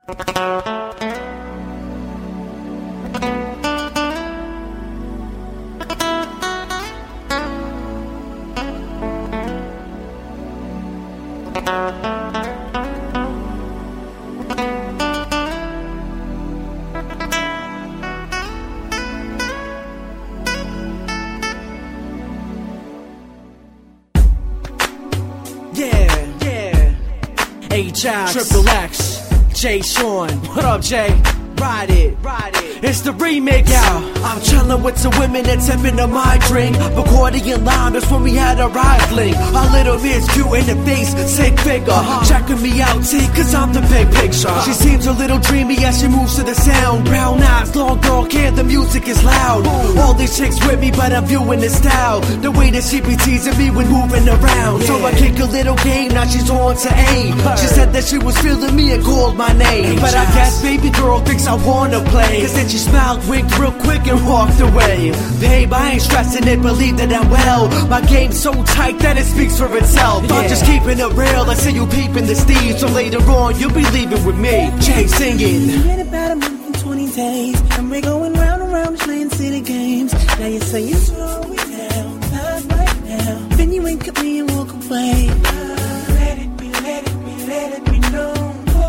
H.I. Triple X, Jay Sean. What up, Jay? Ride it, ride it. It's the remix. Yeah, I'm chillin' with some women that's sippin' on my drink. Accordion line, that's when we had a rifling. A little Miss cute in the face, sick figure. Checking me out, see, cause I'm the big picture. She seems a little dreamy as she moves to the sound. Brown eyes, long dark hair, the music is loud. All these chicks with me, but I'm viewing the style. The way that she be teasing me when moving around. So I kick a little game, now she's on to A. She said that she was feeling me and called my name. But I guess baby girl thinks I wanna play. Cause then she smiled, winked real quick and walked away. Babe, I ain't stressing it, believe that I'm well. My game's so tight that it speaks for itself. I'm just keeping it real, I see you peeping the steam. So later on, you'll be leaving with me. Jay singing. In about a month and 20 days, and we're going round and round playing city games. Now you say you slow it down, not right now. Then you wink at me and walk away. Let it be, let it be, let it be known.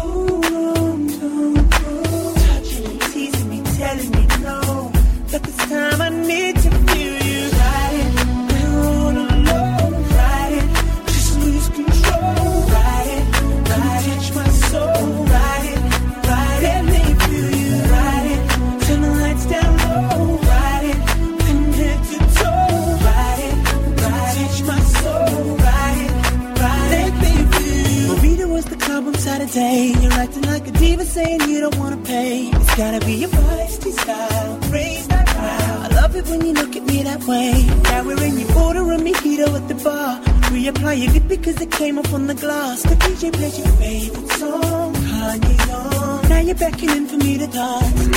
Telling me no, but this time I need to feel you. Ride it, we're all alone. Ride it, just lose control. Ride it, touch my soul. Ride it, let me feel you. Ride it, turn the lights down low. Ride it, from head to toe. Ride it, touch my soul. Ride it, let me feel you. Marita was the club on Saturday. You're acting like a diva, saying you don't wanna pay. It's gotta be your feisty style, raise that crowd. I love it when you look at me that way. Now we're in your order and mojito at the bar. Reapply your lip because it came off on the glass. The DJ plays your favorite song, Kanye on. Now you're beckoning for me to dance.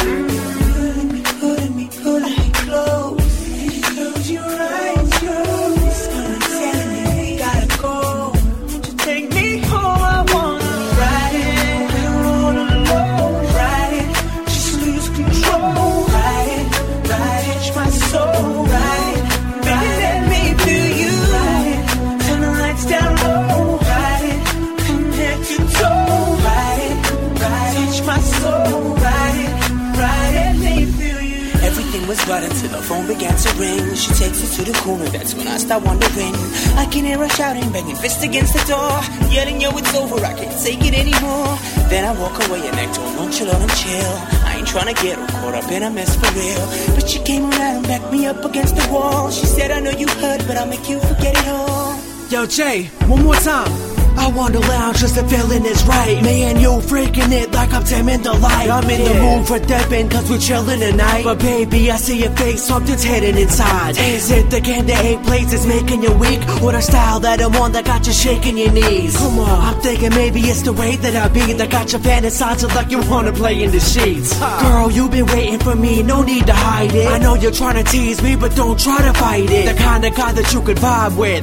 Pulling me close. Close your eyes, your skin telling me we gotta go. Won't you take me home? I wanna ride it. We're all alone. Ride it, just lose control. Ride it, touch my soul. Ride it, baby, let me feel you. Ride it, turn the lights down low. Ride it, from head to toe. Ride it, touch my soul. Ride it, let me feel you. Everything was right until the phone began to ring. She takes it to the corner, that's when I start wondering. I can hear her shouting, banging fist against the door, yelling, yo, it's over, I can't take it anymore. Then I walk away and act all nonchalant and chill. I ain't tryna get her caught up in a mess for real. But she came around and backed me up against the wall. She said, I know you heard, but I'll make you forget it all. Yo, Jay, one more time. I wanna lounge just the feeling is right. Me and you freaking it like I'm dimming the light. I'm in the mood for dipping cause we're chilling tonight. But baby, I see your face, something's hidden inside. Is it the candy 8 plates that's making you weak? Or the style that I'm on that got you shaking your knees? Come on, I'm thinking maybe it's the way that I be that got you fantasizing like you wanna play in the sheets. Girl, you've been waiting for me, no need to hide it. I know you're trying to tease me, but don't try to fight it. The kind of guy that you could vibe with.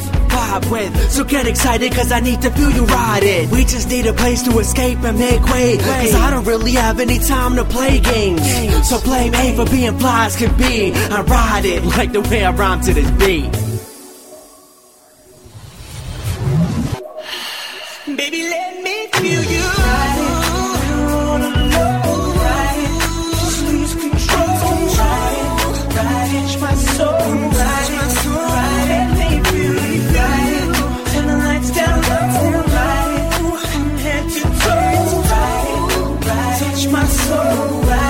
So get excited cause I need to feel you ride it. We just need a place to escape and make way. Cause I don't really have any time to play games. So blame A for being fly as can be. I ride it like the way I rhyme to this beat. Baby, let me feel you. Ride it, we're all alone. Ride it, just lose control. Ride it, touch my soul. Ride it, let me feel you. Ride it, turn the lights down low. Ride it, from head to toe. Ride it, touch my soul. Ride